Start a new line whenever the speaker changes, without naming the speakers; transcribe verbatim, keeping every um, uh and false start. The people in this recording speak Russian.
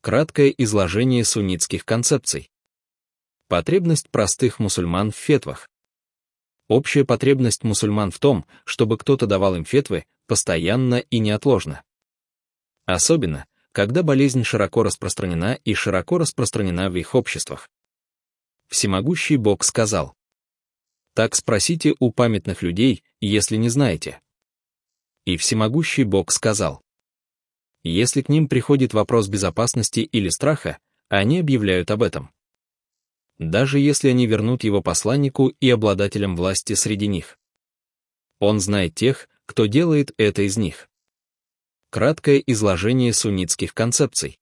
Краткое изложение суннитских концепций. Потребность простых мусульман в фетвах. Общая потребность мусульман в том, чтобы кто-то давал им фетвы постоянно и неотложно. Особенно, когда болезнь широко распространена и широко распространена в их обществах. Всемогущий Бог сказал: «Так спросите у памятных людей, если не знаете». И Всемогущий Бог сказал: «Если к ним приходит вопрос безопасности или страха, они объявляют об этом. Даже если они вернут его посланнику и обладателям власти среди них. Он знает тех, кто делает это из них». Краткое изложение суннитских концепций.